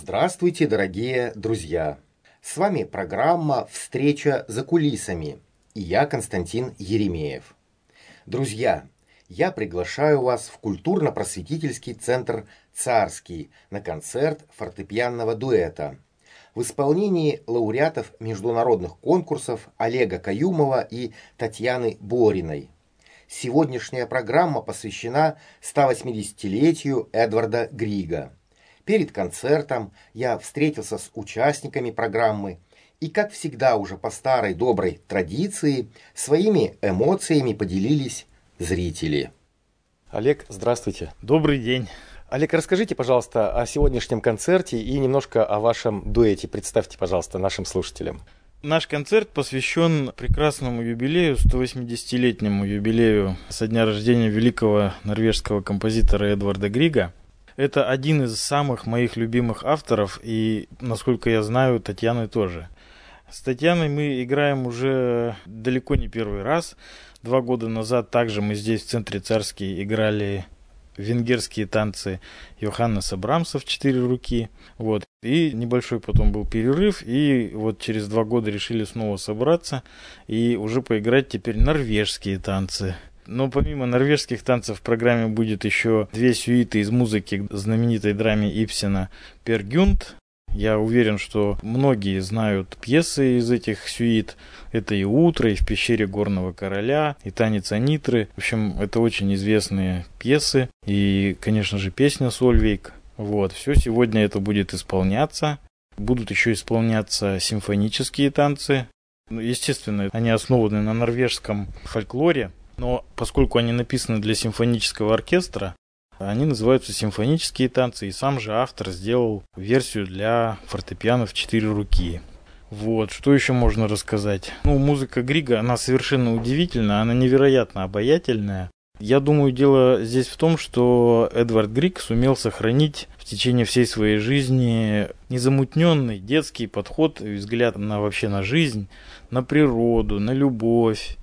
Здравствуйте, дорогие друзья! С вами программа «Встреча за кулисами» и я, Константин Еремеев. Друзья, я приглашаю вас в культурно-просветительский центр «Царский» на концерт фортепианного дуэта в исполнении лауреатов международных конкурсов Олега Каюмова и Татьяны Бориной. Сегодняшняя программа посвящена 180-летию Эдварда Грига. Перед концертом я встретился с участниками программы и, как всегда уже по старой доброй традиции, своими эмоциями поделились зрители. Олег, здравствуйте. Добрый день. Олег, расскажите, пожалуйста, о сегодняшнем концерте и немножко о вашем дуэте. Представьте, пожалуйста, нашим слушателям. Наш концерт посвящен прекрасному юбилею, 180-летнему юбилею со дня рождения великого норвежского композитора Эдварда Грига. Это один из самых моих любимых авторов, и, насколько я знаю, Татьяны тоже. С Татьяной мы играем уже далеко не первый раз. 2 года назад также мы здесь, в центре Царский, играли венгерские танцы Йоханнеса Брамса в 4 руки. И небольшой потом был перерыв, и вот через 2 года решили снова собраться и уже поиграть теперь норвежские танцы. Но помимо норвежских танцев в программе будет еще 2 сюиты из музыки к знаменитой драме Ибсена «Пер Гюнд». Я уверен, что многие знают пьесы из этих сюит. Это и «Утро», и «В пещере горного короля», и «Танец Анитры». В общем, это очень известные пьесы. И, конечно же, песня «Сольвейк». Все сегодня это будет исполняться. Будут еще исполняться симфонические танцы. Естественно, они основаны на норвежском фольклоре. Но поскольку они написаны для симфонического оркестра, они называются симфонические танцы, и сам же автор сделал версию для фортепиано в 4 руки. Что еще можно рассказать? Музыка Грига, она совершенно удивительна, она невероятно обаятельная. Я думаю, дело здесь в том, что Эдвард Григ сумел сохранить в течение всей своей жизни незамутненный детский подход и взгляд вообще на жизнь, на природу, на любовь,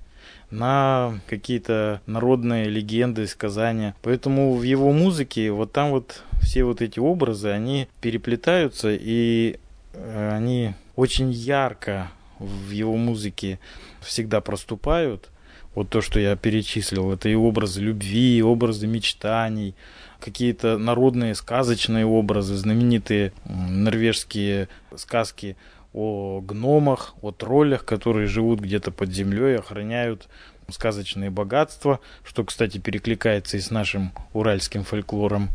на какие-то народные легенды, сказания. Поэтому в его музыке там все эти образы, они переплетаются, и они очень ярко в его музыке всегда проступают. То, что я перечислил, это и образы любви, и образы мечтаний, какие-то народные сказочные образы, знаменитые норвежские сказки о гномах, о троллях, которые живут где-то под землей, охраняют сказочные богатства, что, кстати, перекликается и с нашим уральским фольклором.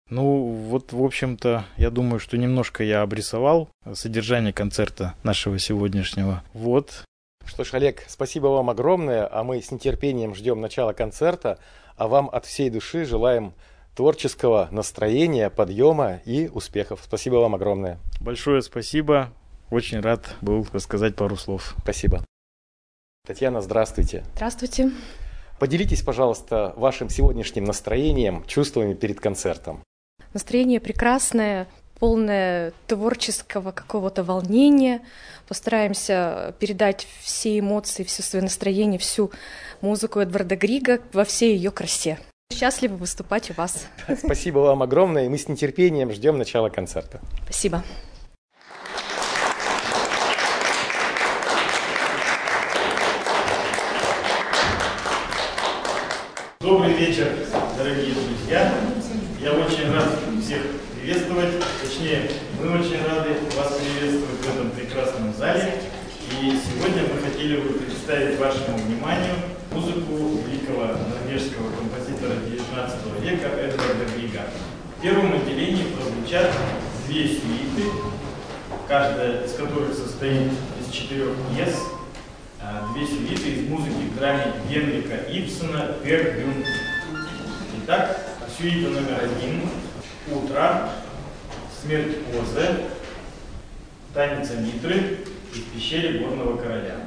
В общем-то, я думаю, что немножко я обрисовал содержание концерта нашего сегодняшнего. Что ж, Олег, спасибо вам огромное, а мы с нетерпением ждем начала концерта, а вам от всей души желаем творческого настроения, подъема и успехов. Спасибо вам огромное. Большое спасибо. Очень рад был рассказать пару слов. Спасибо. Татьяна, здравствуйте. Здравствуйте. Поделитесь, пожалуйста, вашим сегодняшним настроением, чувствами перед концертом. Настроение прекрасное, полное творческого какого-то волнения. Постараемся передать все эмоции, все свое настроение, всю музыку Эдварда Грига во всей ее красе. Счастливы выступать у вас. Спасибо вам огромное, и мы с нетерпением ждем начала концерта. Спасибо. Добрый вечер, дорогие друзья. Я очень рад всех приветствовать. Точнее, мы очень рады вас приветствовать в этом прекрасном зале. И сегодня мы хотели бы представить вашему вниманию музыку великого норвежского композитора XIX века Эдварда Грига. В первом отделении прозвучат 2 сюиты, каждая из которых состоит из 4 пьес. 2 сюиты из музыки к драме Генрика Ибсена «Пер Гюнд». Итак, сюита номер 1 «Утро», «Смерть Озе», «Танец Анитры» и «В пещере горного короля».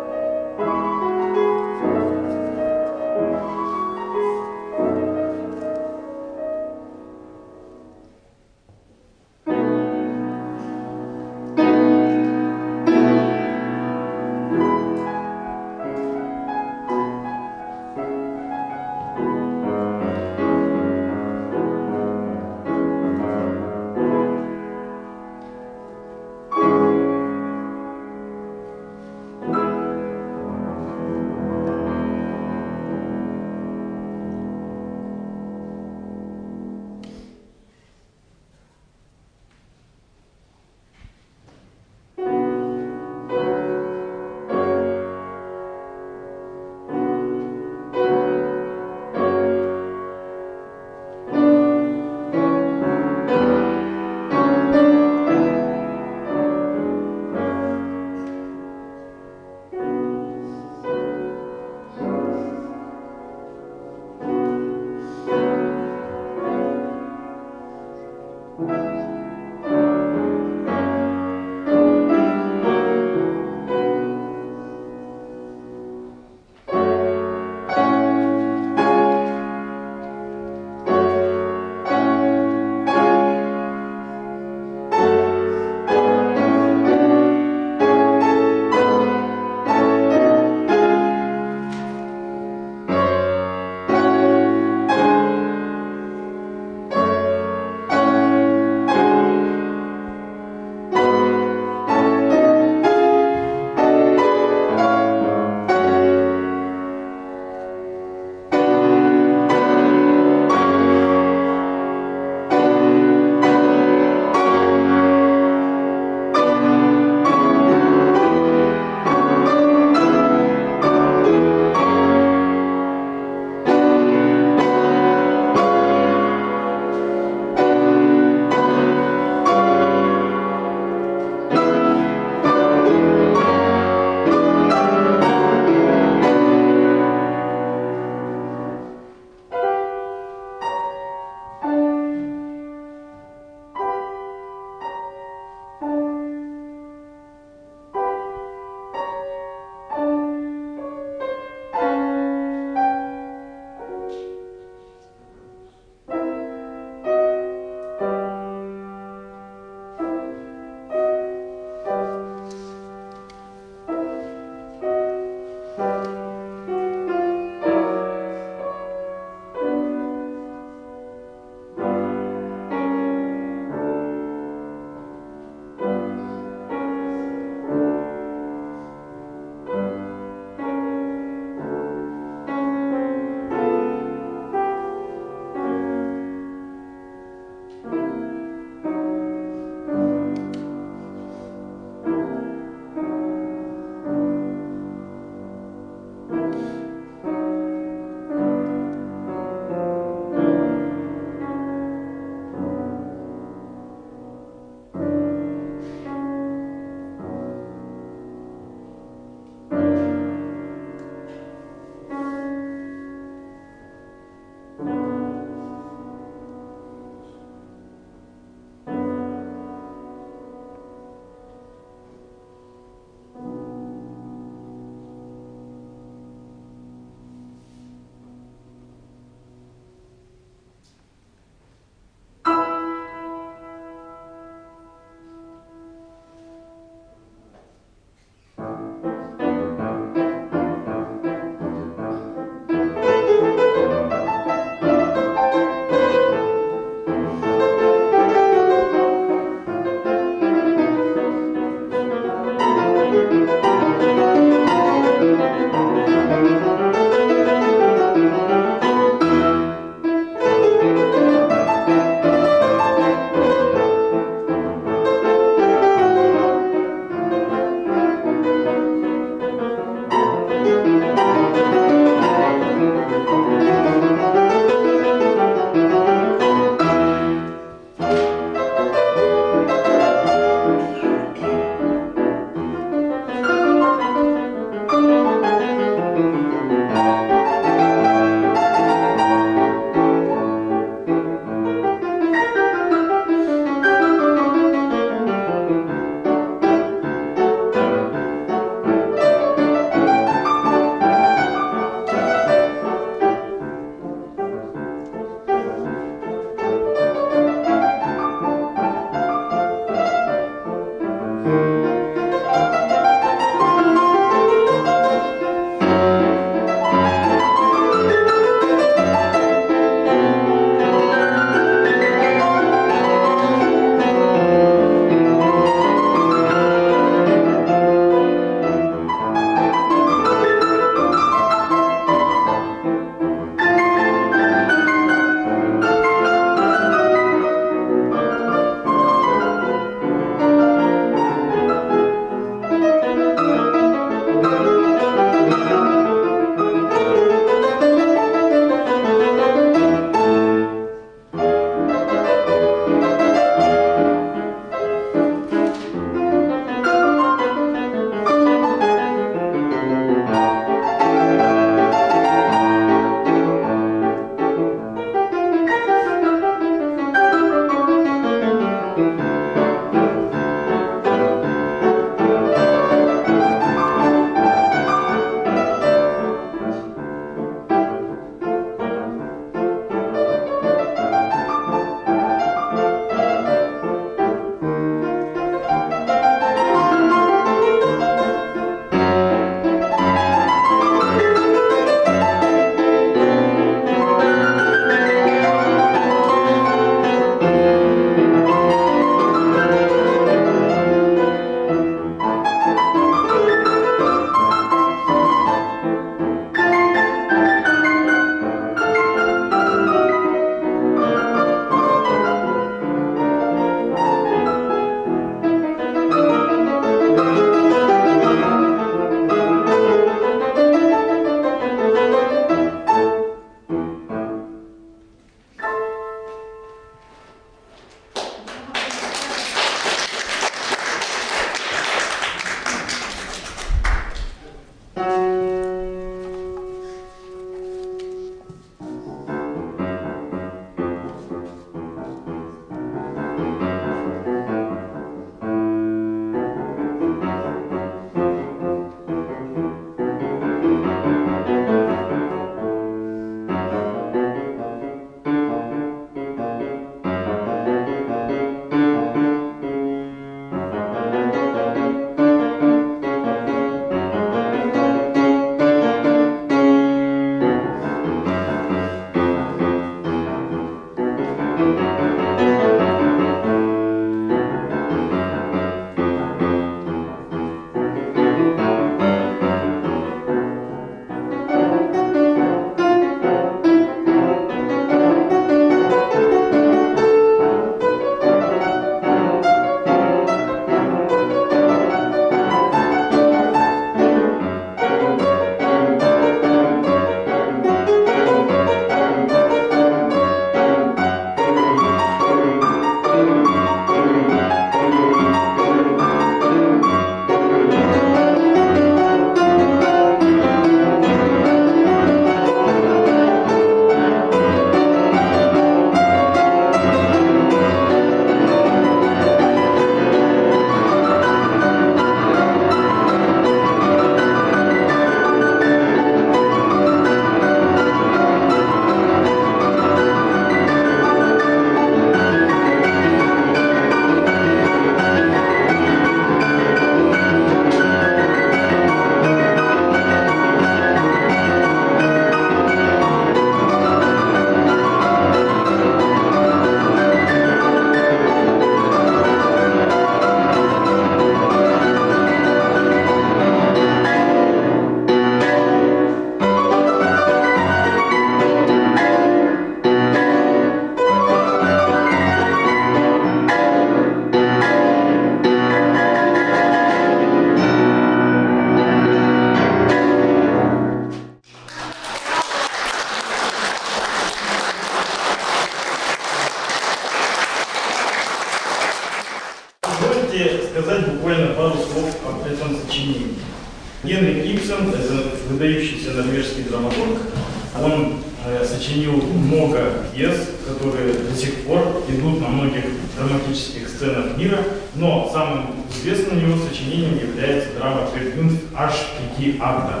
сочинений. Генрих Ибсен – это выдающийся норвежский драматург. Он сочинил много пьес, которые до сих пор идут на многих драматических сценах мира, но самым известным его сочинением является драма «Пер Gynt» аж в 5 актах.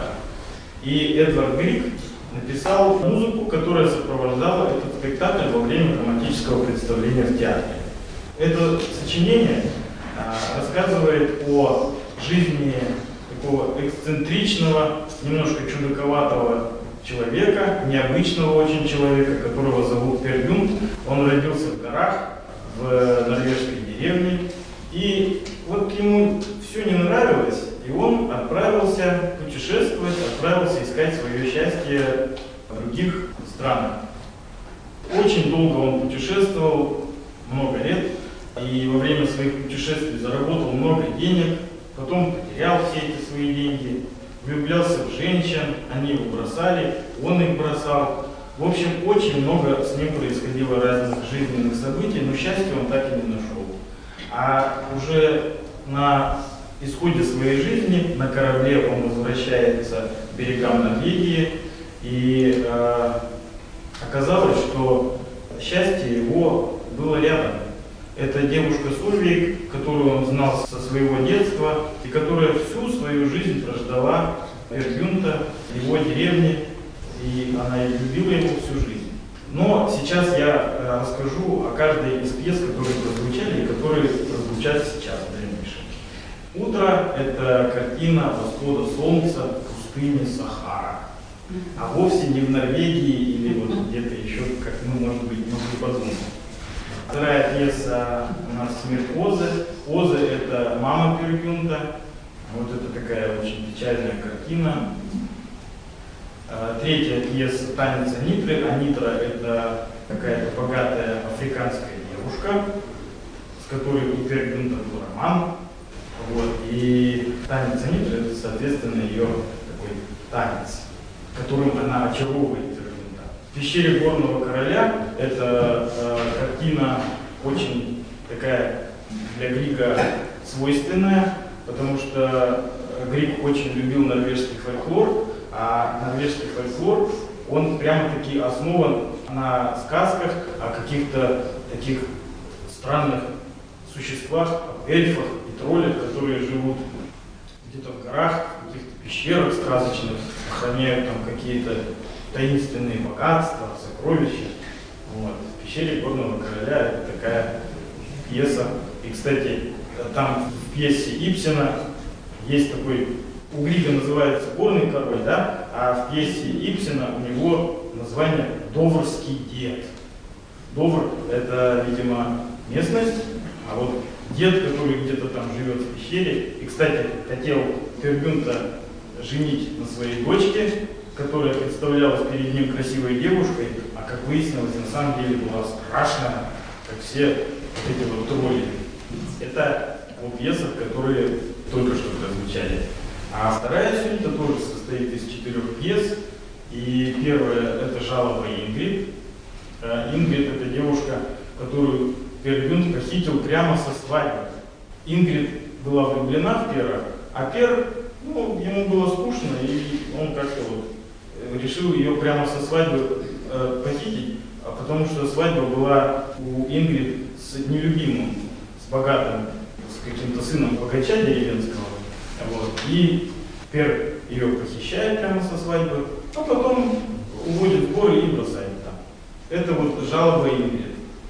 И Эдвард Григ написал музыку, которая сопровождала этот спектакль во время драматического представления в театре. Это сочинение рассказывает о жизни такого эксцентричного, немножко чудаковатого человека, необычного очень человека, которого зовут Пер Gynt. Он родился в горах, в норвежской деревне, и вот ему все не нравилось, и он отправился путешествовать, отправился искать свое счастье в других странах. Очень долго он путешествовал, много лет, и во время своих путешествий заработал много денег, потом потерял все эти свои деньги, влюблялся в женщин, они его бросали, он их бросал. В общем, очень много с ним происходило разных жизненных событий, но счастья он так и не нашел. А уже на исходе своей жизни на корабле он возвращается к берегам Норвегии, и оказалось, что счастье его было рядом. Это девушка Сольвейг, которую он знал со своего детства, и которая всю свою жизнь прождала Пер Гюнта, его деревне, и она любила его всю жизнь. Но сейчас я расскажу о каждой из пьес, которые прозвучали и которые прозвучат сейчас в дальнейшем. «Утро» — это картина восхода солнца в пустыне Сахара, а вовсе не в Норвегии или вот где-то еще, как мы, может быть, могли подумать. Вторая пьеса у нас «Смерть Озы». Озы — это мама Пер Гюнта. Вот это такая очень печальная картина. Третья пьеса «Танец Анитры». Анитра — это какая-то богатая африканская девушка, с которой у Пер Гюнта был роман. Вот. И «Танец Анитры» — это, соответственно, ее такой танец, которым она очаровывает Пер Гюнта. «В пещере горного короля» — это картина очень такая для Грига свойственная, потому что Григ очень любил норвежский фольклор, а норвежский фольклор, он прямо-таки основан на сказках о каких-то таких странных существах, эльфах и троллях, которые живут где-то в горах, в каких-то пещерах сказочных, охраняют там какие-то таинственные богатства, сокровища. Вот. В пещере горного короля это такая пьеса. И, кстати, там в пьесе Ибсена есть такой, у Грига называется «Горный король», да? А в пьесе Ибсена у него название «Доврский дед». Довр — это, видимо, местность, а вот дед, который где-то там живет в пещере, и, кстати, хотел Пер Гюнта женить на своей дочке, которая представлялась перед ним красивой девушкой, а как выяснилось, на самом деле была страшная, как все вот эти вот тролли. Это о пьесах, которые только что прозвучали. А вторая сюита тоже состоит из 4 пьес. И первая — это «Жалоба Ингрид». Ингрид — это девушка, которую Пер Гюнт похитил прямо со свадьбы. Ингрид была влюблена в Пера, а Пер, ему было скучно, и он как-то вот решил ее прямо со свадьбы похитить, потому что свадьба была у Ингрид с нелюбимым, с богатым, с каким-то сыном богача деревенского. Вот. И Пер ее похищает прямо со свадьбы, а потом уводит в горы и бросает там. Это вот «Жалоба Ингрид».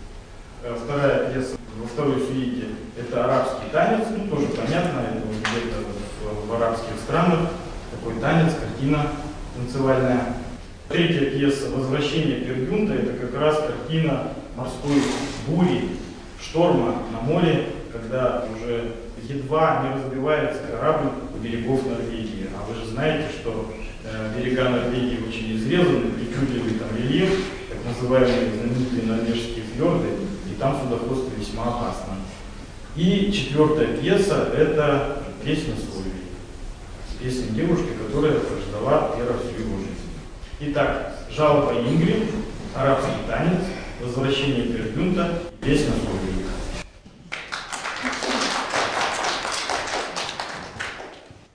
Вторая пьеса во второй сюите — это «Арабский танец». Тоже понятно, это вот где-то в арабских странах такой танец, картина танцевальная. Третья пьеса «Возвращение Пер Гюнта» — это как раз картина морской бури, шторма на море, когда уже едва не разбивается корабль у берегов Норвегии. А вы же знаете, что берега Норвегии очень изрезаны, причудливый там рельеф, так называемые знаменитые норвежские фьорды, и там судоходство весьма опасно. И четвертая пьеса — это «Песня Сольвейг». Песня девушки, которая прождала Пера всю его жизнь. Итак, «Жалоба Ингрид», «Арабский танец», «Возвращение Пер Гюнта», «Песня Сольвейг».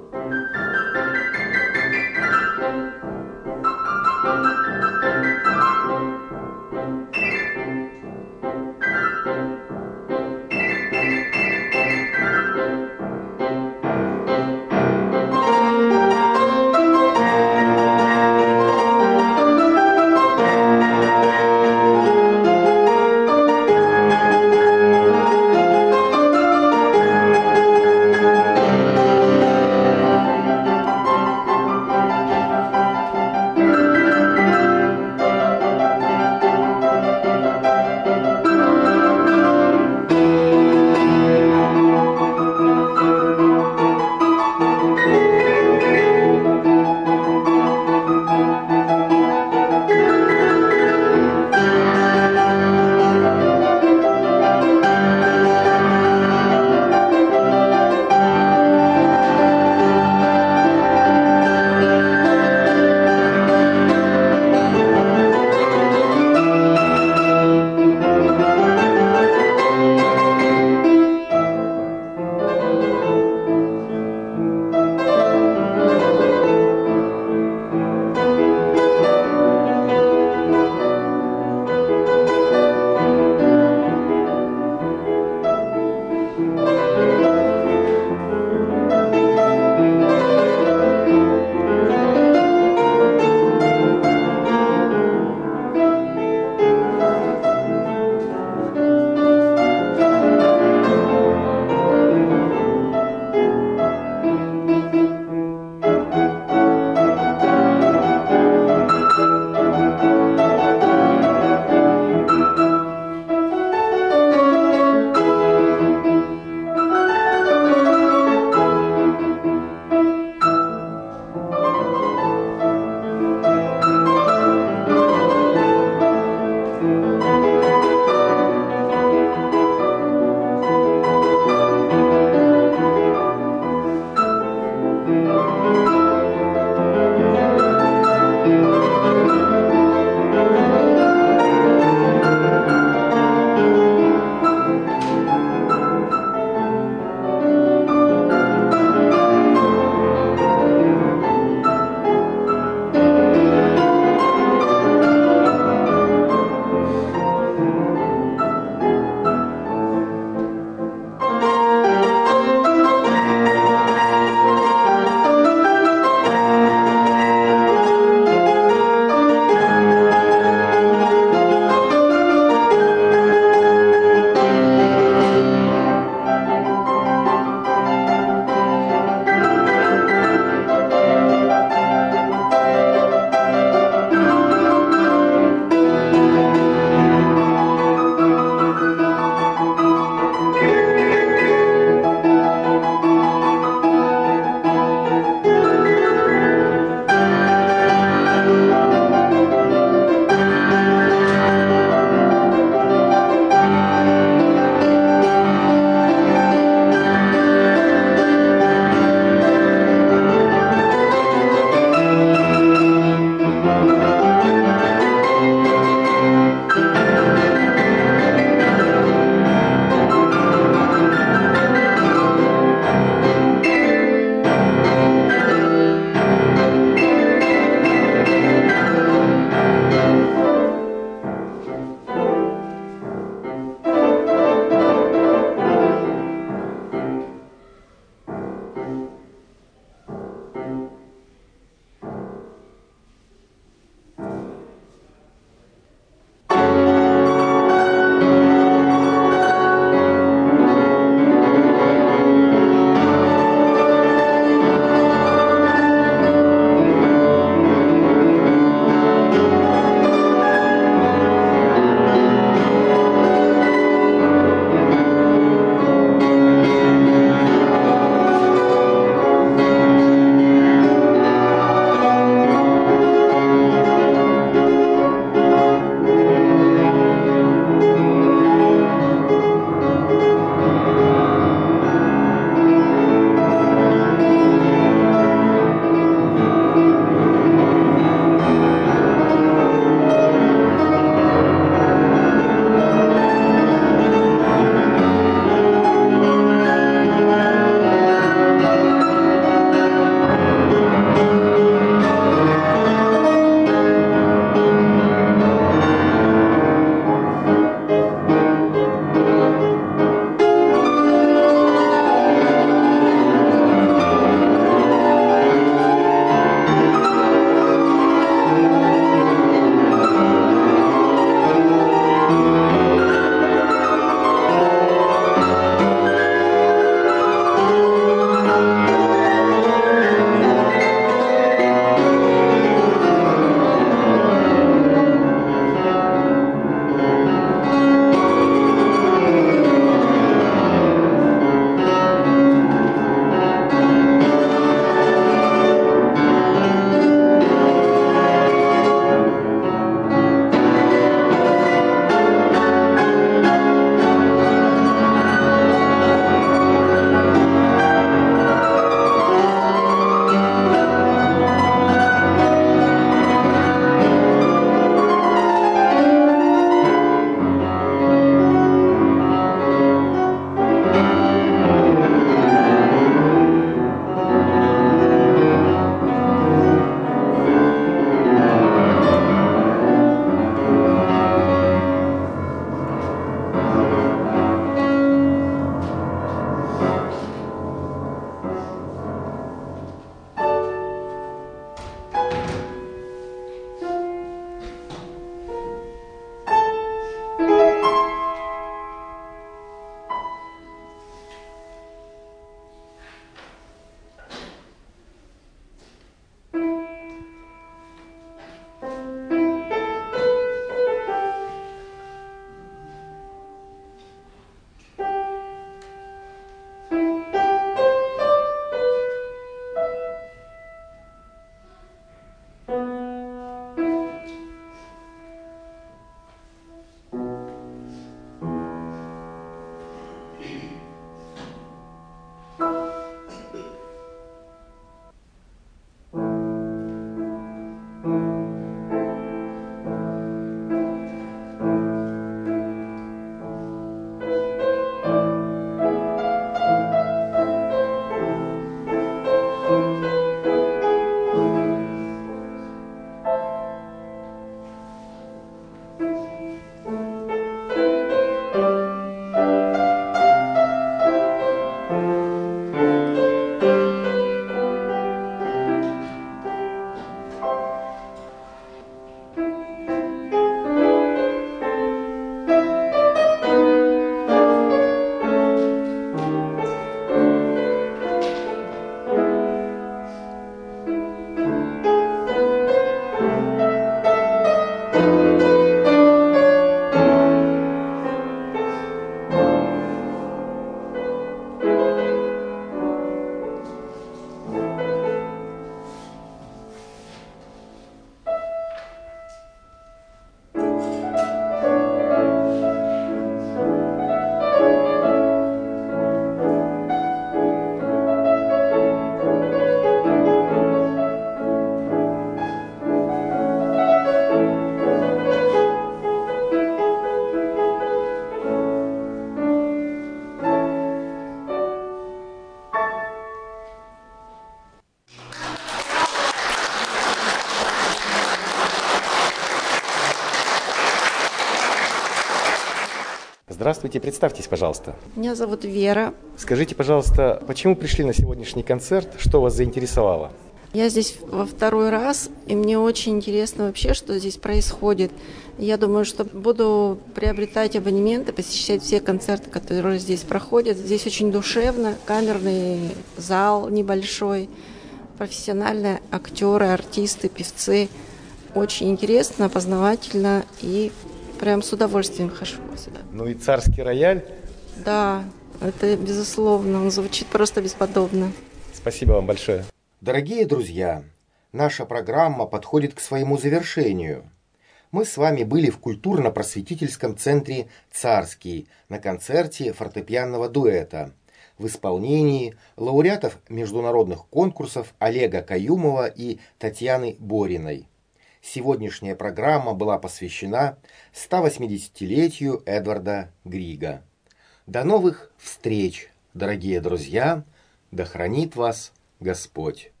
Здравствуйте, представьтесь, пожалуйста. Меня зовут Вера. Скажите, пожалуйста, почему пришли на сегодняшний концерт? Что вас заинтересовало? Я здесь во второй раз, и мне очень интересно вообще, что здесь происходит. Я думаю, что буду приобретать абонементы, посещать все концерты, которые здесь проходят. Здесь очень душевно, камерный зал небольшой, профессиональные актеры, артисты, певцы. Очень интересно, познавательно и прям с удовольствием хожу сюда. Ну и царский рояль. Да, это безусловно, он звучит просто бесподобно. Спасибо вам большое. Дорогие друзья, наша программа подходит к своему завершению. Мы с вами были в культурно-просветительском центре «Царский» на концерте фортепианного дуэта в исполнении лауреатов международных конкурсов Олега Каюмова и Татьяны Бориной. Сегодняшняя программа была посвящена 180-летию Эдварда Грига. До новых встреч, дорогие друзья! Да хранит вас Господь!